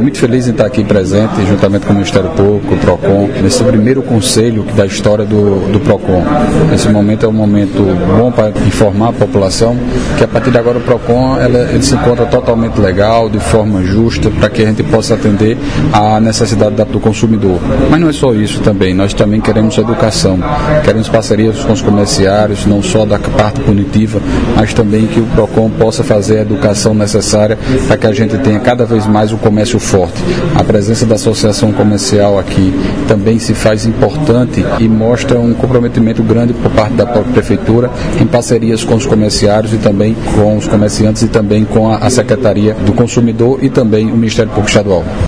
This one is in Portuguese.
Muito feliz em estar aqui presente, juntamente com o Ministério Público, o PROCON, nesse primeiro conselho da história do PROCON. Esse momento é um momento bom para informar a população que a partir de agora o PROCON ele se encontra totalmente legal, de forma justa, para que a gente possa atender à necessidade do consumidor. Mas não é só isso também, nós também queremos educação, queremos parcerias com os comerciários, não só da parte punitiva, mas também que o PROCON possa fazer a educação necessária para que a gente tenha cada vez mais um comércio forte. A presença da associação comercial aqui também se faz importante e mostra um comprometimento grande por parte da própria Prefeitura em parcerias com os comerciários e também com os comerciantes e também com a Secretaria do Consumidor e também o Ministério Público Estadual.